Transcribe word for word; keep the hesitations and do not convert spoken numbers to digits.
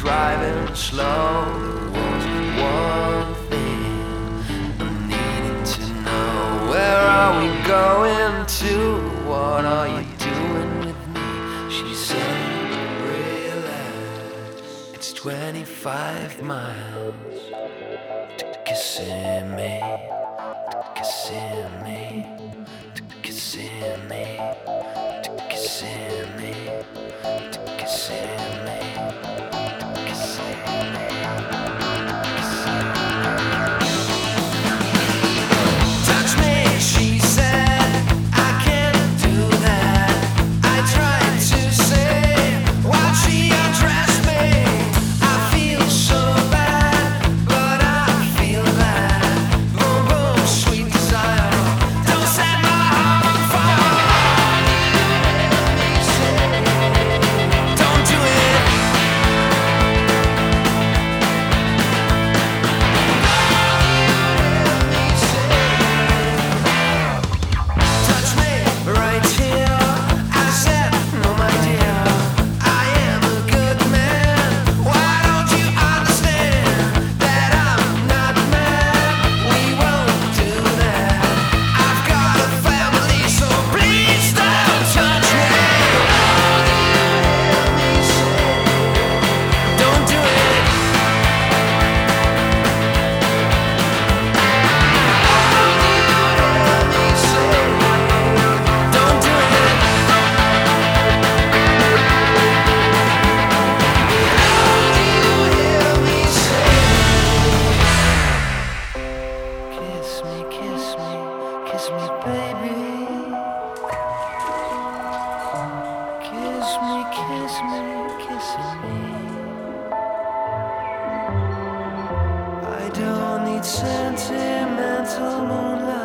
driving slow. There was one thing I needed to know. Where are we going to? What are you doing with me? She said, relax, it's twenty-five miles to Kissimmee, to Kissimmee, to Kissimmee, to Kissimmee, to Kissimmee, to Kissimmee. Touch me, she said, I can't do that. I tried to say while she undressed me. I feel so bad, but I feel bad. Boom, boom, sweet desire. Don't set my heart on fire. Don't do it. Touch me right here. I said, no, my dear, I am a good man. Why don't you understand that I'm not mad? We won't do that. I've got a family, so please don't touch me. Don't do it. Don't do it. Kiss me, kiss me, kiss me, baby. Kiss me, kiss me, kiss me. I don't need sentimental moonlight.